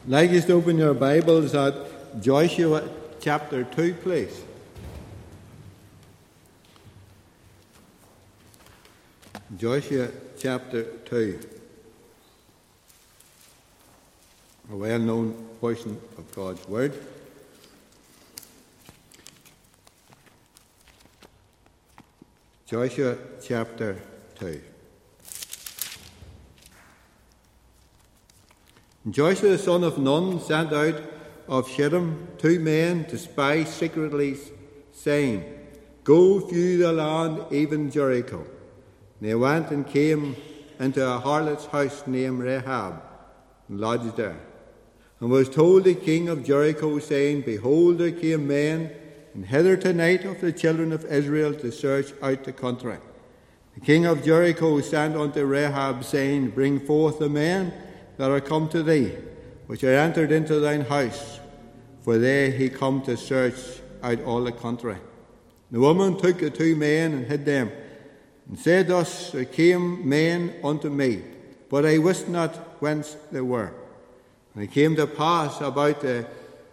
I'd like you to open your Bibles at Joshua chapter 2, please. Joshua chapter 2. A well-known portion of God's Word. Joshua chapter 2. Joshua the son of Nun sent out of Shittim 2 men to spy secretly, saying, "Go view the land, even Jericho." And they went and came into a harlot's house named Rahab, and lodged there. And was told the king of Jericho, saying, "Behold, there came men and hither tonight of the children of Israel to search out the country." The king of Jericho sent unto Rahab, saying, "Bring forth the men that are come to thee, which are entered into thine house, for they he come to search out all the country." The woman took the 2 men and hid them, and said thus, "There came men unto me, but I wist not whence they were." And it came to pass about the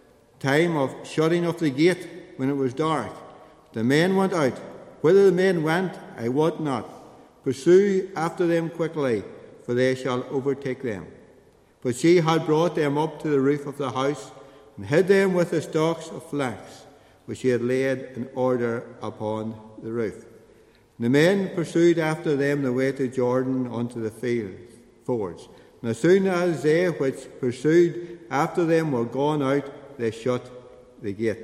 time of shutting of the gate, when it was dark, the men went out. Whither the men went, I wot not. Pursue after them quickly, for they shall overtake them. But she had brought them up to the roof of the house, and hid them with the stalks of flax, which she had laid in order upon the roof. And the men pursued after them the way to Jordan unto the fords. And as soon as they which pursued after them were gone out, they shut the gate.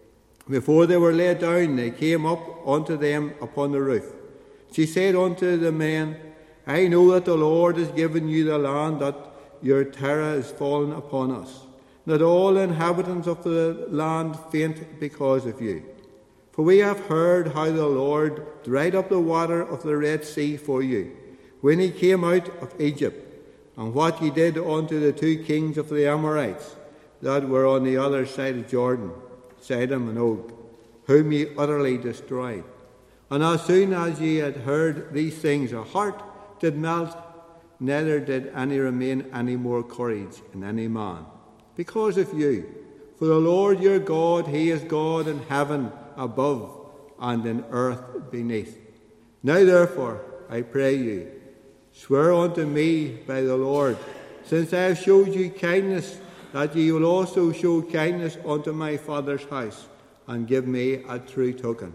Before they were laid down, they came up unto them upon the roof. She said unto the men, "I know that the Lord has given you the land, that your terror is fallen upon us, that all the inhabitants of the land faint because of you. For we have heard how the Lord dried up the water of the Red Sea for you, when he came out of Egypt, and what he did unto the 2 kings of the Amorites, that were on the other side of Jordan, Sidon and Og, whom ye utterly destroyed. And as soon as ye had heard these things, your heart did melt, neither did any remain any more courage in any man, because of you. For the Lord your God, he is God in heaven above and in earth beneath. Now therefore, I pray you, swear unto me by the Lord, since I have showed you kindness, that ye will also show kindness unto my father's house, and give me a true token,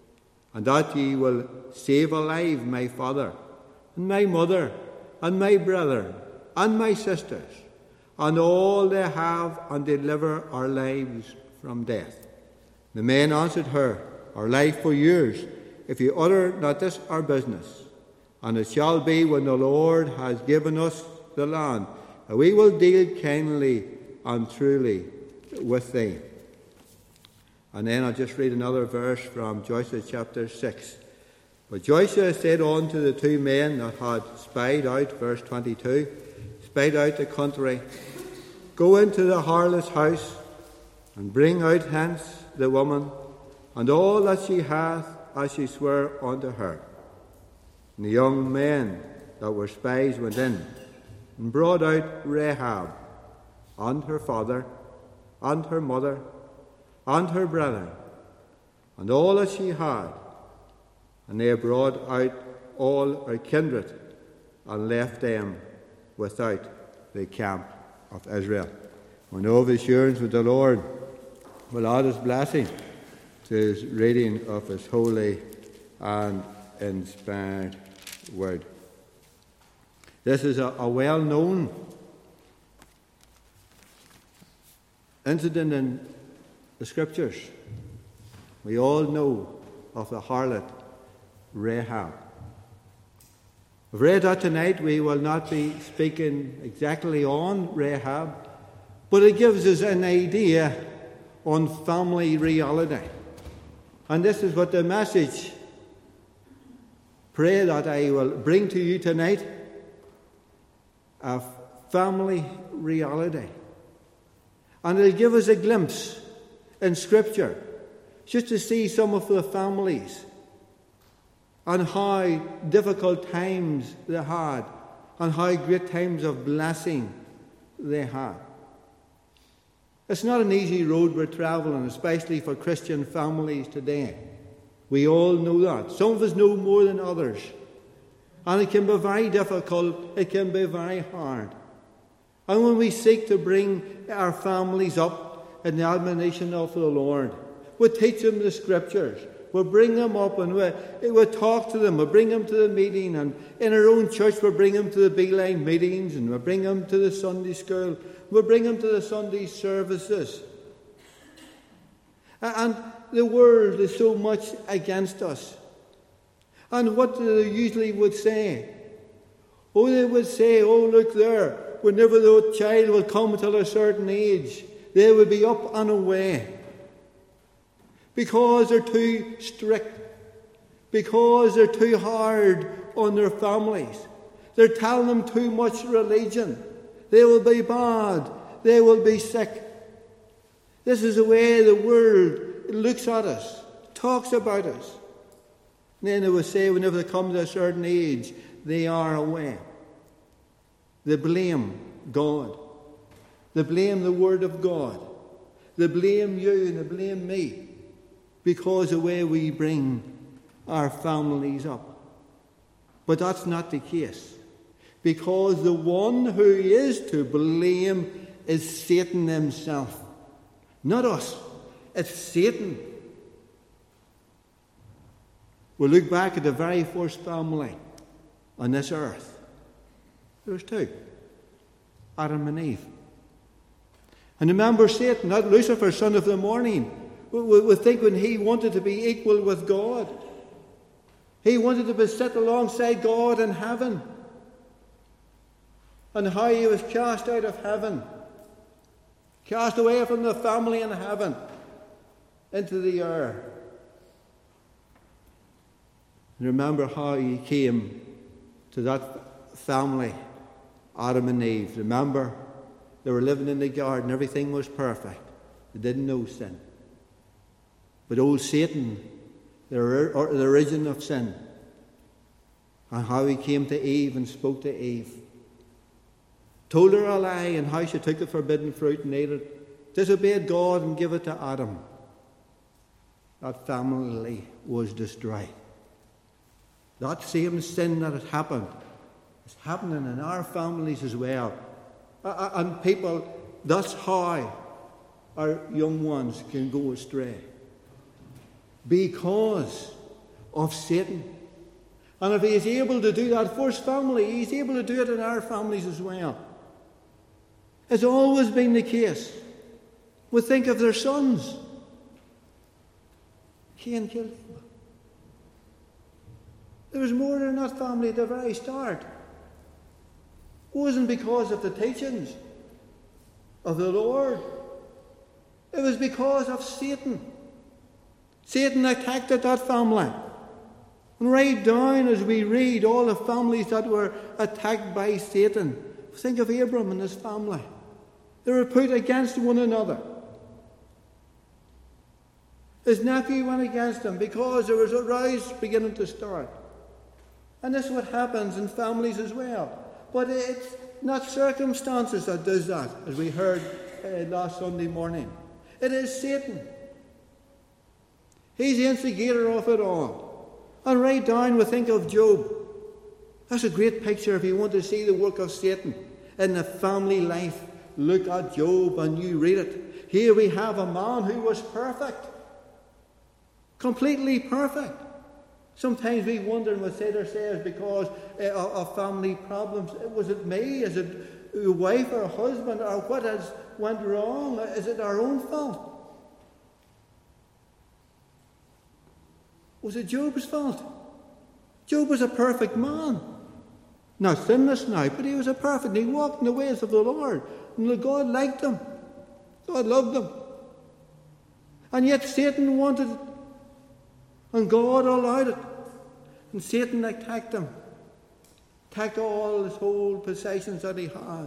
and that ye will save alive my father, and my mother, and my brethren, and my sisters, and all they have, and deliver our lives from death." The men answered her, "Our life for yours, if you utter not this our business. And it shall be, when the Lord has given us the land, that we will deal kindly and truly with thee." And then I'll just read another verse from Joshua chapter 6. But Joshua said unto the 2 men that had spied out, verse 22, spied out the country, "Go into the harlot's house, and bring out hence the woman, and all that she hath, as she sware unto her." And the young men that were spies went in, and brought out Rahab, and her father, and her mother, and her brethren, and all that she had. And they brought out all her kindred, and left them without the camp of Israel. We know of assurance with the Lord will add his blessing to his reading of his holy and inspired word. This is a well-known incident in the Scriptures. We all know of the harlot Rahab. We've read that tonight. We will not be speaking exactly on Rahab, but it gives us an idea on family reality. And this is what the message pray that I will bring to you tonight: a family reality. And it'll give us a glimpse in Scripture, just to see some of the families and how difficult times they had, and how great times of blessing they had. It's not an easy road we're travelling, especially for Christian families today. We all know that. Some of us know more than others. And it can be very difficult. It can be very hard. And when we seek to bring our families up in the admonition of the Lord, we teach them the Scriptures. We bring them up and we talk to them. We bring them to the meeting. And in our own church, we bring them to the Beeline meetings. And we bring them to the Sunday school. We bring them to the Sunday services. And the world is so much against us. And what do they usually would say? Oh, they would say, oh, look there. Whenever the child will come to a certain age, they will be up and away. Because they're too strict. Because they're too hard on their families. They're telling them too much religion. They will be bad. They will be sick. This is the way the world looks at us, talks about us. And then they will say whenever they come to a certain age, they are away. They blame God. They blame the Word of God. They blame you and they blame me because of the way we bring our families up. But that's not the case. Because the one who is to blame is Satan himself. Not us. It's Satan. We look back at the very first family on this earth. There was two. Adam and Eve. And remember Satan, not Lucifer, son of the morning. We think when he wanted to be equal with God. He wanted to sit alongside God in heaven. And how he was cast out of heaven. Cast away from the family in heaven. Into the earth. And remember how he came to that family, Adam and Eve. Remember, they were living in the garden. Everything was perfect. They didn't know sin. But old Satan, the origin of sin, and how he came to Eve and spoke to Eve. Told her a lie and how she took the forbidden fruit and ate it. Disobeyed God and gave it to Adam. That family was destroyed. That same sin that had happened is happening in our families as well. And people, that's how our young ones can go astray. Because of Satan. And if he is able to do that first family, he's able to do it in our families as well. It's always been the case. We think of their sons. Cain killed Abel. There was murder in that family at the very start. It wasn't because of the teachings of the Lord. It was because of Satan. Satan attacked at that family. And right down as we read all the families that were attacked by Satan, think of Abram and his family. They were put against one another. His nephew went against him because there was a rise beginning to start. And this is what happens in families as well. But it's not circumstances that does that, as we heard last Sunday morning. It is Satan. He's the instigator of it all. And right down we think of Job. That's a great picture if you want to see the work of Satan in the family life. Look at Job and you read it. Here we have a man who was perfect. Completely perfect. Sometimes we wonder and we say to ourselves because of family problems, was it me? Is it a wife or a husband? Or what has went wrong? Is it our own fault? Was it Job's fault? Job was a perfect man. Not sinless now, but he was a perfect. He walked in the ways of the Lord. And God liked him. God loved him. And yet Satan wanted it. And God allowed it. And Satan attacked him. Attacked all his whole possessions that he had.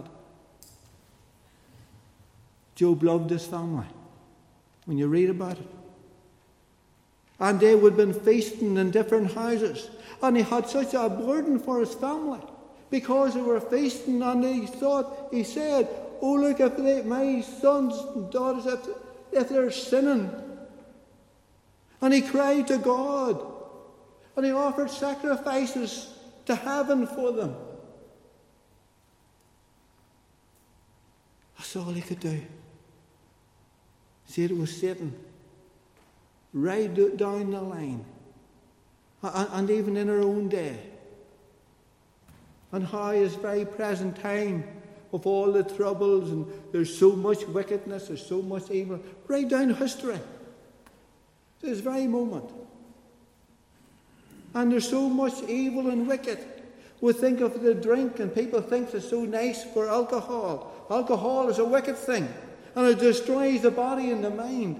Job loved his family. When you read about it. And they would have been feasting in different houses. And he had such a burden for his family. Because they were feasting and he said, oh look, if my sons and daughters, if they're sinning. And he cried to God. And he offered sacrifices to heaven for them. That's all he could do. See, it was Satan. Right down the line. And even in our own day. And how his very present time of all the troubles, and there's so much wickedness, there's so much evil, right down history. This very moment. And there's so much evil and wicked. We think of the drink, and people think it's so nice for alcohol. Alcohol is a wicked thing, and it destroys the body and the mind.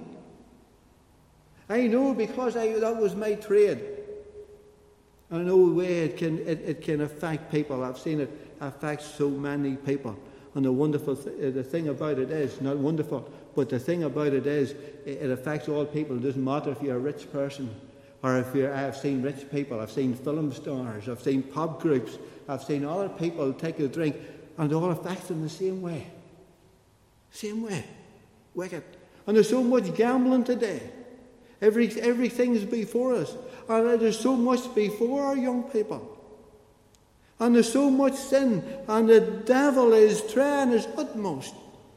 I know, because that was my trade. I know the way it can affect people. I've seen it affect so many people. And the thing about it is, not wonderful, but the thing about it is, it affects all people. It doesn't matter if you're a rich person, or I've seen rich people, I've seen film stars, I've seen pub groups, I've seen other people take a drink, and it all affects them the same way. Same way. Wicked. And there's so much gambling today. Everything's before us. And there's so much before our young people. And there's so much sin. And the devil is trying his utmost.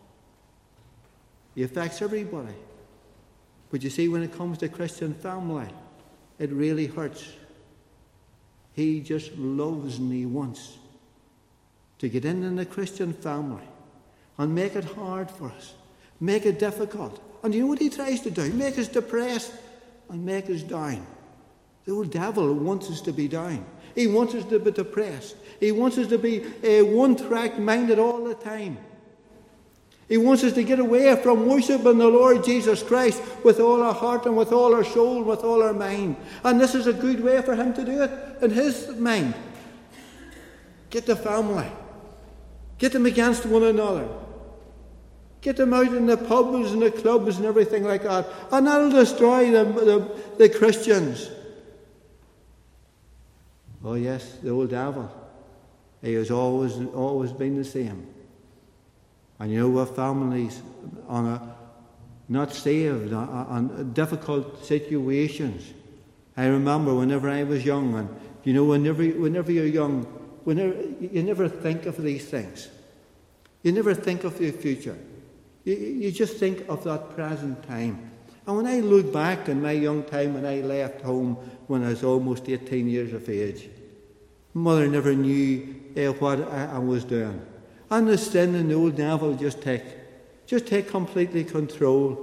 He affects everybody. But you see, when it comes to Christian family, it really hurts. He just loves and he wants to get in the Christian family and make it hard for us. Make it difficult. And you know what he tries to do? Make us depressed and make us down. The old devil wants us to be down. He wants us to be depressed. He wants us to be one-track minded all the time. He wants us to get away from worshipping the Lord Jesus Christ with all our heart and with all our soul and with all our mind. And this is a good way for him to do it in his mind. Get the family. Get them against one another. Get them out in the pubs and the clubs and everything like that. And that'll destroy the Christians. Oh yes, the old devil. He has always been the same. And you know what, families not saved, on difficult situations. I remember whenever I was young, and you know, whenever you're young, you never think of these things. You never think of the future. You just think of that present time. And when I look back in my young time, when I left home when I was almost 18 years of age, mother never knew what I was doing. And the sin and the old devil just take completely control.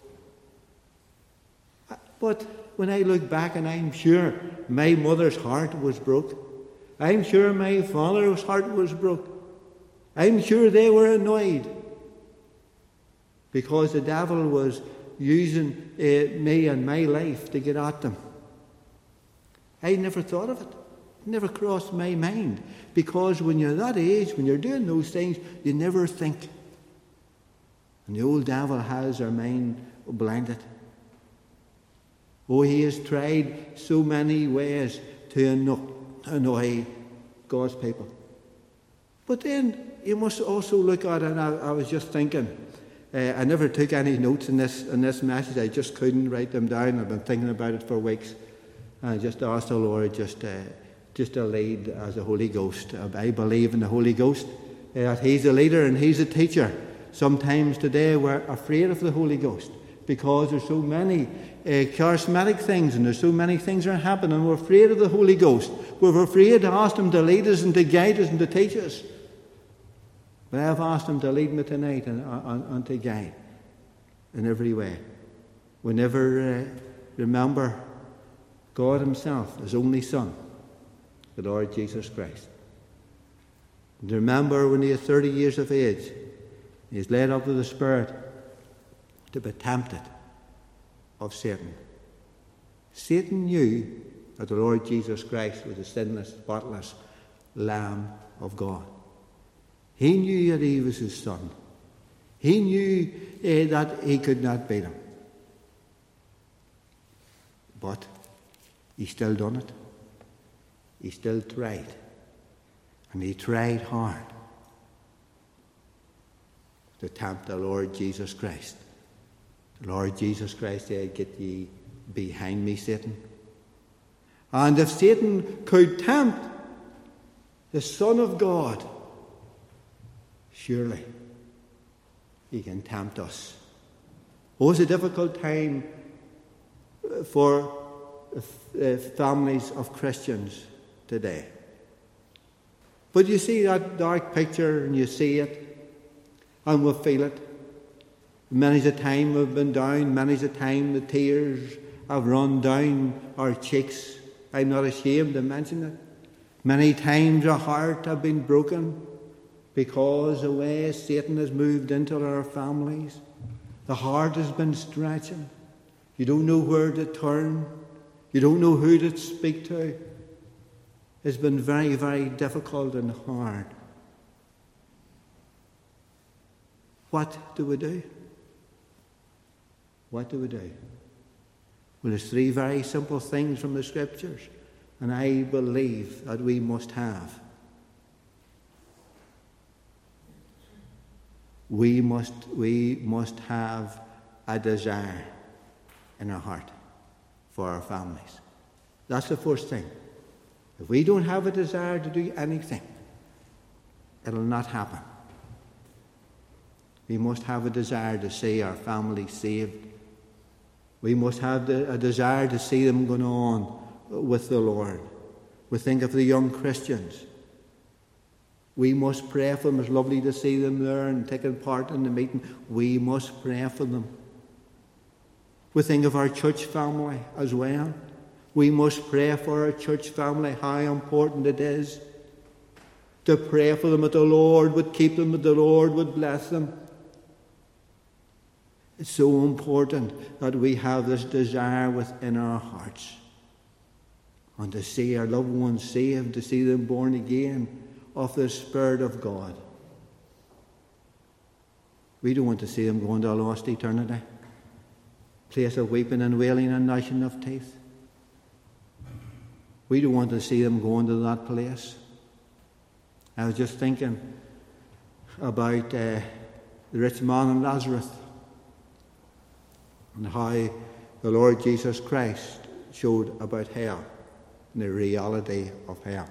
But when I look back, and I'm sure my mother's heart was broke. I'm sure my father's heart was broke. I'm sure they were annoyed. Because the devil was using me and my life to get at them. I never thought of it. It never crossed my mind. Because when you're that age, when you're doing those things, you never think. And the old devil has our mind blinded. Oh, he has tried so many ways to annoy God's people. But then you must also look at it, and I was just thinking, I never took any notes in this message. I just couldn't write them down. I've been thinking about it for weeks. And I just asked the Lord just to lead as the Holy Ghost. I believe in the Holy Ghost, that He's a leader and He's a teacher. Sometimes today we're afraid of the Holy Ghost because there's so many charismatic things and there's so many things that are happening. We're afraid of the Holy Ghost. We're afraid to ask Him to lead us and to guide us and to teach us. But I've asked Him to lead me tonight and to guide in every way. We never remember God Himself, His only Son, the Lord Jesus Christ. And remember when He is 30 years of age, He is led up to the Spirit to be tempted of Satan. Satan knew that the Lord Jesus Christ was a sinless, spotless Lamb of God. He knew that He was His Son. He knew that He could not beat Him. But He still done it. He still tried. And He tried hard. to tempt the Lord Jesus Christ. The Lord Jesus Christ said, "Get ye behind me, Satan." And if Satan could tempt the Son of God, surely he can tempt us. Oh, it's a difficult time for families of Christians today. But you see that dark picture and you see it and we feel it. Many's a time we've been down, many's a time the tears have run down our cheeks. I'm not ashamed to mention it. Many times our heart have been broken because the way Satan has moved into our families. The heart has been stretching. You don't know where to turn. You don't know who to speak to. It's been very, very difficult and hard. What do we do? What do we do? Well, there's three very simple things from the Scriptures, and I believe that we must have. We must have a desire in our heart for our families. That's the first thing. If we don't have a desire to do anything, it'll not happen. We must have a desire to see our family saved. We must have a desire to see them going on with the Lord. We think of the young Christians. We must pray for them. It's lovely to see them there and taking part in the meeting. We must pray for them. We think of our church family as well. We must pray for our church family, how important it is to pray for them, that the Lord would keep them, that the Lord would bless them. It's so important that we have this desire within our hearts, and to see our loved ones saved, to see them born again of the Spirit of God. We don't want to see them going to a lost eternity, place of weeping and wailing and gnashing of teeth. We don't want to see them going to that place. I was just thinking about the rich man and Lazarus, and how the Lord Jesus Christ showed about hell and the reality of hell.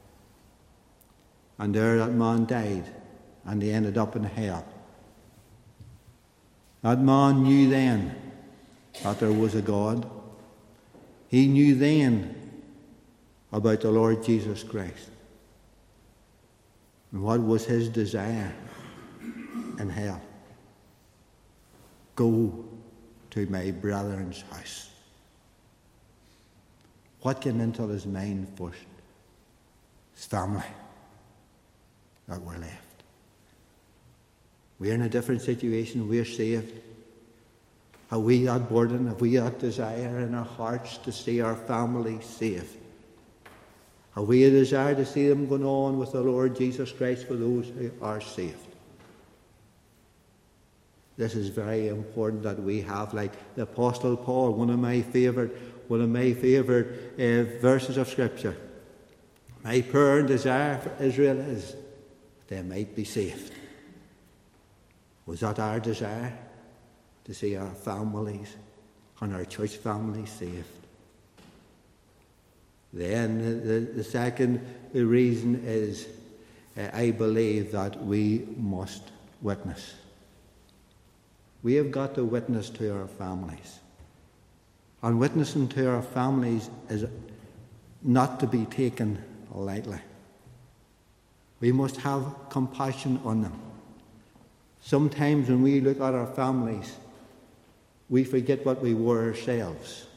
And there that man died, and he ended up in hell. That man knew then that there was a God. He knew then about the Lord Jesus Christ. And what was his desire in hell? Go to my brethren's house. What came into his mind first? His family that were left. We're in a different situation. We're saved. Have we that burden? Have we that desire in our hearts to see our family saved? Have we a desire to see them going on with the Lord Jesus Christ for those who are saved? This is very important that we have, like the Apostle Paul, one of my favourite verses of Scripture. My prayer and desire for Israel is that they might be saved. Was that our desire? To see our families and our church families saved? Then the second reason is, I believe that we must witness. We have got to witness to our families. And witnessing to our families is not to be taken lightly. We must have compassion on them. Sometimes when we look at our families, we forget what we were ourselves.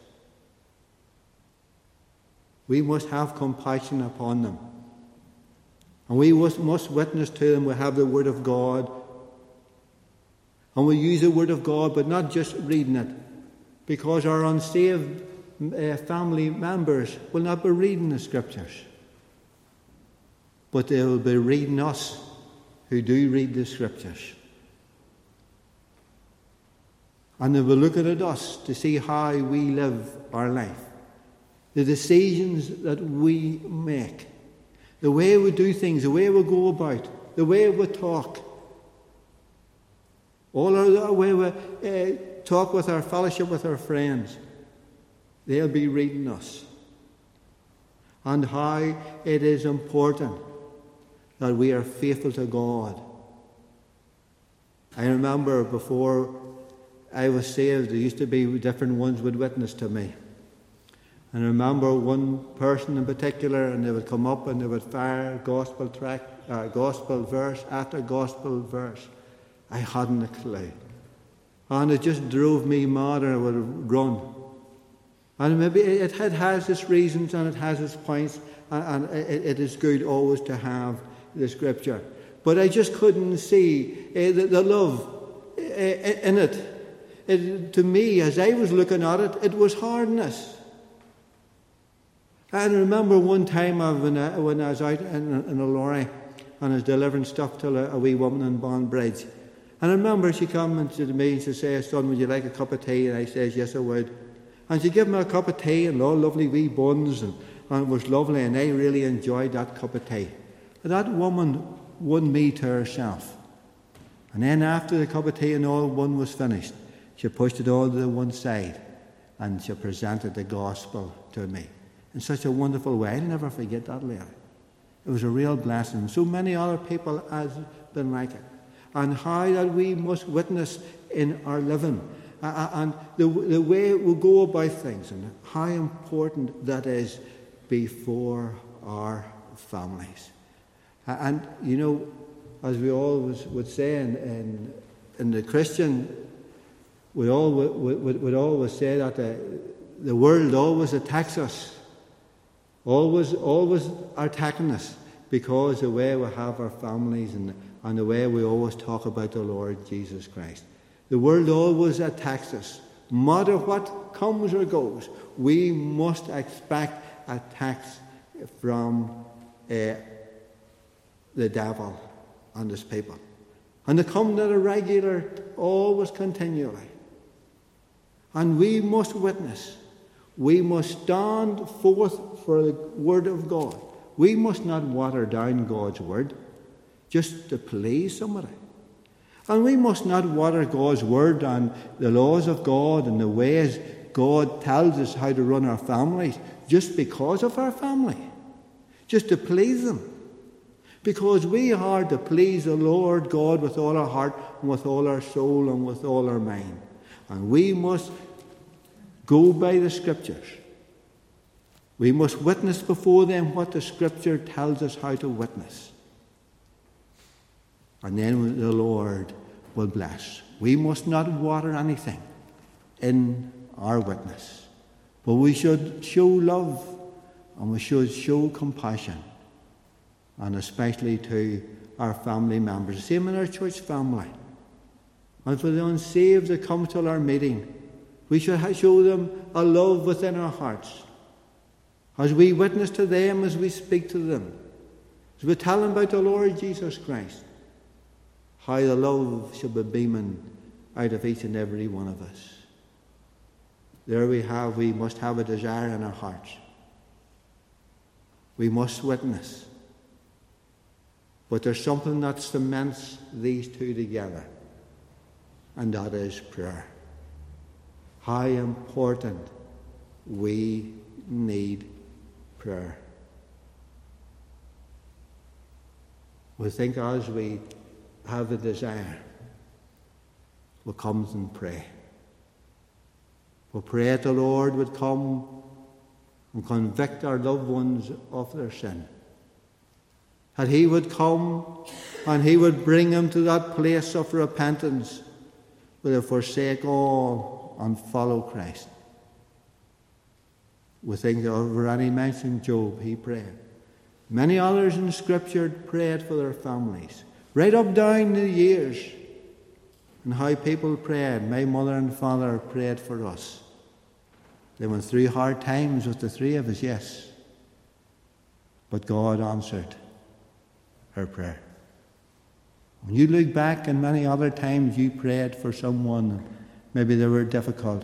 We must have compassion upon them. And we must witness to them. We have the Word of God. And we use the Word of God, but not just reading it. Because our unsaved family members will not be reading the Scriptures. But they will be reading us who do read the Scriptures. And they will look at us to see how we live our life. The decisions that we make. The way we do things, the way we go about, the way we talk. all the way we talk with our fellowship with our friends, they'll be reading us. And how it is important that we are faithful to God. I remember before I was saved, there used to be different ones would witness to me. And I remember one person in particular, and they would come up and they would fire gospel verse after gospel verse. I hadn't a clue. And it just drove me mad, and I would run. And maybe it has its reasons and it has its points, and it is good always to have the Scripture. But I just couldn't see the love in it. To me, as I was looking at it, it was hardness. And I remember one time when I was out in a lorry and I was delivering stuff to a wee woman in Bondbridge. And I remember she came to me and she said, "Son, would you like a cup of tea?" And I says, "Yes, I would." And she gave me a cup of tea and all lovely wee buns, and it was lovely, and I really enjoyed that cup of tea. But that woman won me to herself. And then after the cup of tea and all one was finished, she pushed it all to the one side and she presented the gospel to me in such a wonderful way. I'll never forget that lady. It was a real blessing. So many other people has been like it. And how that we must witness in our living, and the way we go about things, and how important that is before our families. And you know, as we always would say in the Christian, we always say that the world always attacks us, always are attacking us, because the way we have our families and the way we always talk about the Lord Jesus Christ. The world always attacks us. No matter what comes or goes, we must expect attacks from the devil and his people. And they come at a regular, always continually. And we must witness. We must stand forth for the word of God. We must not water down God's word just to please somebody. And we must not water God's word and the laws of God and the ways God tells us how to run our families just because of our family, just to please them. Because we are to please the Lord God with all our heart and with all our soul and with all our mind. And we must go by the Scriptures. We must witness before them what the Scripture tells us how to witness. And then the Lord will bless. We must not water anything in our witness. But we should show love and we should show compassion. And especially to our family members. The same in our church family. And for the unsaved that come to our meeting, we should show them a love within our hearts. As we witness to them, as we speak to them, as we tell them about the Lord Jesus Christ, how the love should be beaming out of each and every one of us. There we must have a desire in our hearts. We must witness. But there's something that cements these two together, and that is prayer. How important we need prayer. We think as we have the desire, we'll come and pray. We'll pray that the Lord would come and convict our loved ones of their sin. That He would come and He would bring them to that place of repentance where they forsake all and follow Christ. We think of already mentioned Job, he prayed. Many others in Scripture prayed for their families. Right up down the years, and how people prayed. My mother and father prayed for us. They went through hard times with the three of us, yes. But God answered her prayer. When you look back, and many other times you prayed for someone, maybe they were difficult.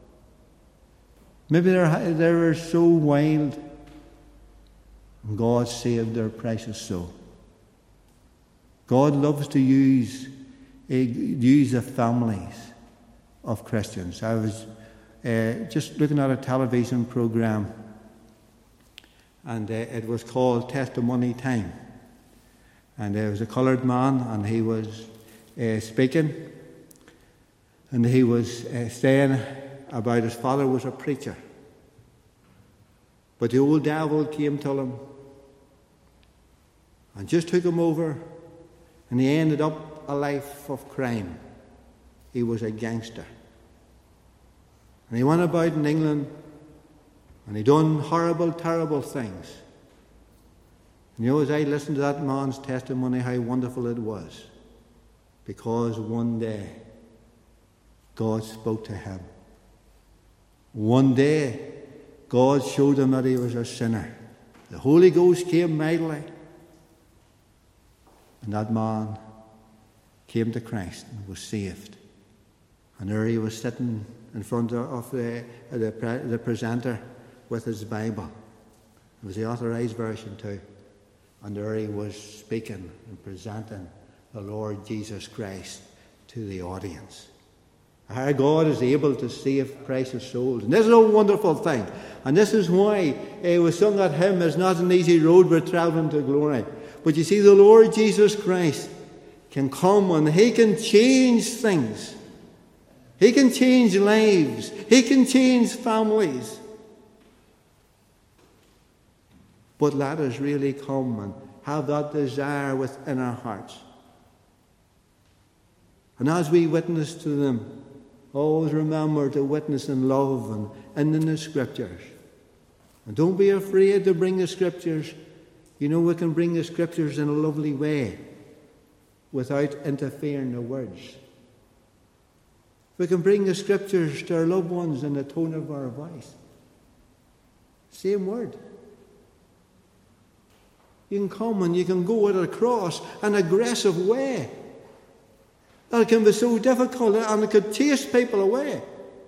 Maybe they were so wild, and God saved their precious soul. God loves to use use the families of Christians. I was just looking at a television program, and it was called Testimony Time. And there was a coloured man, and he was speaking, and he was saying about his father was a preacher. But the old devil came to him and just took him over, and he ended up a life of crime. He was a gangster. And he went about in England, and he done horrible, terrible things. And as I listened to that man's testimony, how wonderful it was. Because one day, God spoke to him. One day, God showed him that he was a sinner. The Holy Ghost came mightily. And that man came to Christ and was saved. And there he was sitting in front of the presenter with his Bible. It was the authorized version too. And there he was speaking and presenting the Lord Jesus Christ to the audience. Our God is able to save precious souls. And this is a wonderful thing. And this is why we sung that hymn, "It's not an easy road we're travelling to glory." But you see, the Lord Jesus Christ can come and he can change things. He can change lives. He can change families. But let us really come and have that desire within our hearts. And as we witness to them, always remember to witness in love and in the Scriptures. And don't be afraid to bring the Scriptures. We can bring the Scriptures in a lovely way without interfering the words. We can bring the Scriptures to our loved ones in the tone of our voice. Same word. You can come and you can go at a cross an aggressive way. That can be so difficult and it could chase people away.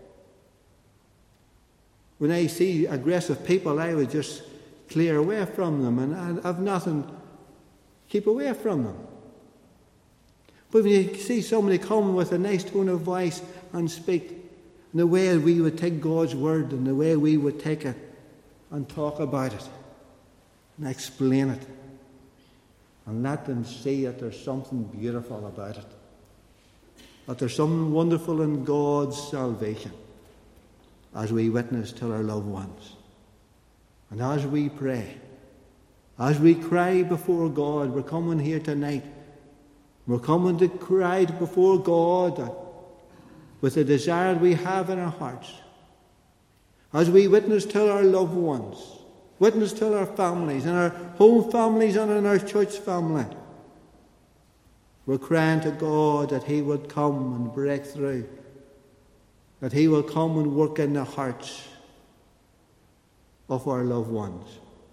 When I see aggressive people, I would just clear away from them and have nothing. Keep away from them. But when you see somebody come with a nice tone of voice and speak, and the way we would take God's word and the way we would take it and talk about it and explain it and let them see that there's something beautiful about it, that there's something wonderful in God's salvation as we witness to our loved ones. And as we pray, as we cry before God, we're coming here tonight. We're coming to cry before God with the desire we have in our hearts. As we witness to our loved ones, witness to our families, in our home families and in our church family, we're crying to God that He would come and break through, that He will come and work in the hearts of our loved ones,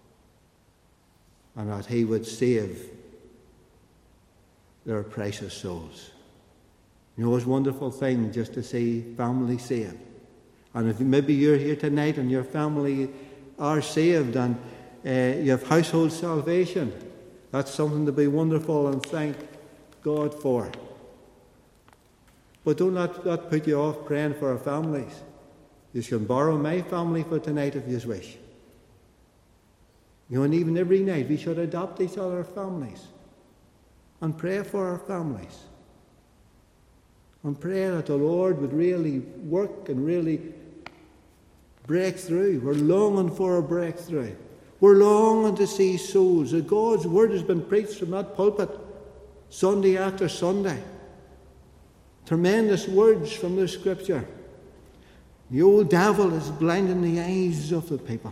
and that He would save their precious souls. It's a wonderful thing just to see family saved. And if maybe you're here tonight and your family are saved and you have household salvation, that's something to be wonderful and thank God for. But don't let that put you off praying for our families. You can borrow my family for tonight if you wish. And even every night we should adopt each other's families and pray for our families. And pray that the Lord would really work and really break through. We're longing for a breakthrough. We're longing to see souls. That God's word has been preached from that pulpit Sunday after Sunday. Tremendous words from the Scripture. The old devil is blinding the eyes of the people.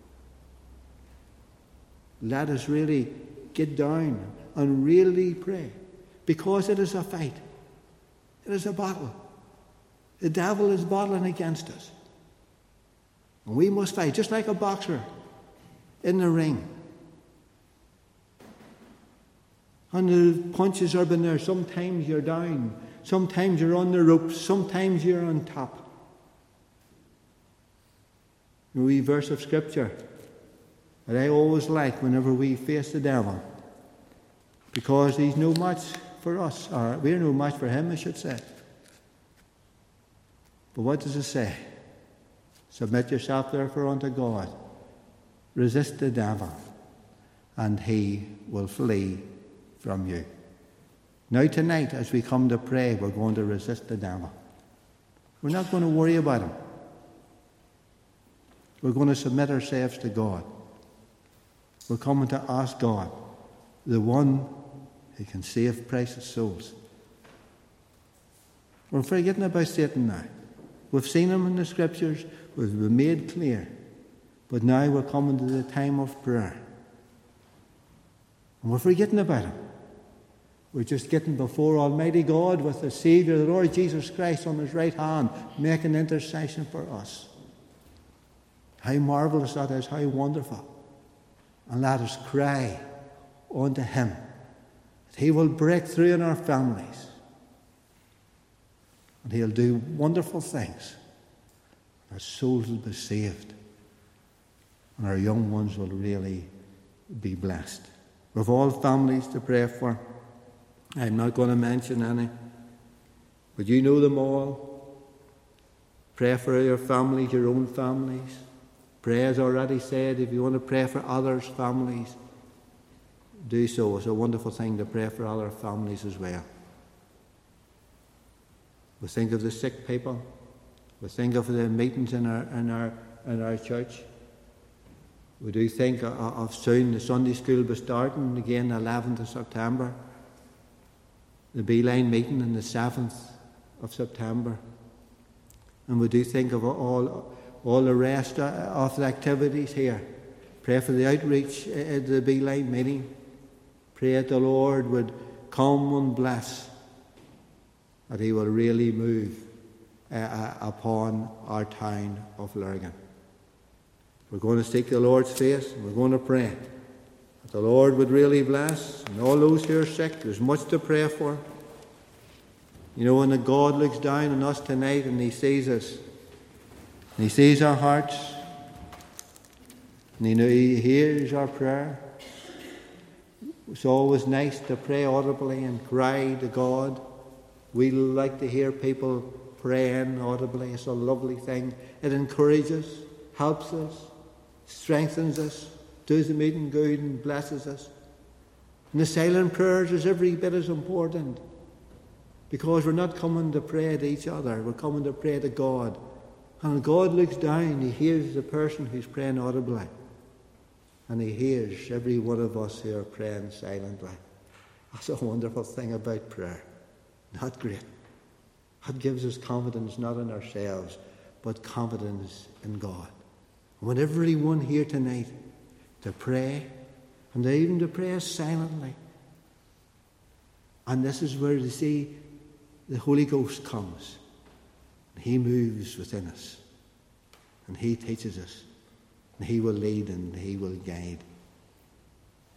Let us really get down and really pray, because it is a fight. It is a battle. The devil is battling against us. And we must fight, just like a boxer in the ring. And the punches are been there. Sometimes you're down. Sometimes you're on the ropes. Sometimes you're on top. A wee verse of Scripture that I always like whenever we face the devil, because he's no match for us, or we're no match for him, I should say. But what does it say? Submit yourself therefore unto God. Resist the devil, and he will flee from you. Now tonight, as we come to pray, we're going to resist the devil. We're not going to worry about him. We're going to submit ourselves to God. We're coming to ask God, the one who can save precious souls. We're forgetting about Satan now. We've seen him in the Scriptures. We've been made clear. But now we're coming to the time of prayer. And we're forgetting about him. We're just getting before Almighty God with the Saviour, the Lord Jesus Christ, on his right hand, making intercession for us. How marvellous that is, how wonderful. And let us cry unto him that he will break through in our families. And he'll do wonderful things. Our souls will be saved. And our young ones will really be blessed. We've all families to pray for. I'm not going to mention any. But you know them all. Pray for your families, your own families. Pray, as already said, if you want to pray for others' families, do so. It's a wonderful thing to pray for other families as well. We think of the sick people. We think of the meetings in our church. We do think of soon the Sunday school will be starting again, the 11th of September. The Beeline meeting on the 7th of September. And we do think of all the rest of the activities here. Pray for the outreach at the Beeline meeting. Pray that the Lord would come and bless, that he will really move upon our town of Lurgan. We're going to seek the Lord's face, and we're going to pray that the Lord would really bless, and all those who are sick, there's much to pray for. You know, when God looks down on us tonight and he sees us, and he sees our hearts, and he hears our prayer. It's always nice to pray audibly and cry to God. We like to hear people praying audibly. It's a lovely thing. It encourages, helps us, strengthens us, does the meeting good and blesses us. And the silent prayers is every bit as important, because we're not coming to pray to each other. We're coming to pray to God. And when God looks down, he hears the person who's praying audibly. And he hears every one of us who are praying silently. That's a wonderful thing about prayer. Not great. That gives us confidence not in ourselves, but confidence in God. I want everyone here tonight to pray, and even to pray silently. And this is where you see the Holy Ghost comes. And he moves within us. And he teaches us. And he will lead and he will guide.